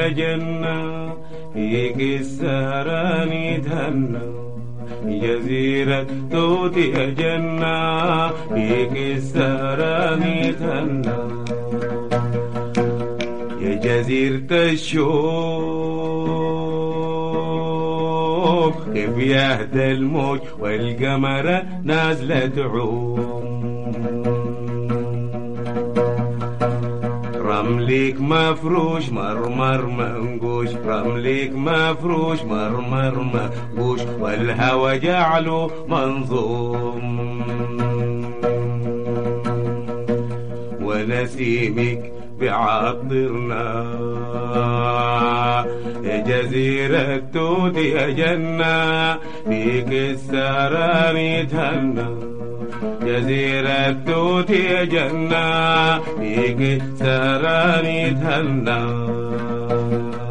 يا جنة فيك السهران يتهنى، جزيرة توت يا جنة فيك السهران يتهنى، يا جزيرة الشوق كيف يهدى الموج والقمرة نازلة تعوم، رملك مفروش مرمر منقوش، رملك مفروش مرمر منقوش، والهوى جعله منظوم، ونسيمك بعطرنا يا جزيرة توت يا جنة فيك السهران يتهنى، جزيرة توت يا جنة فيك السهران يتهنى.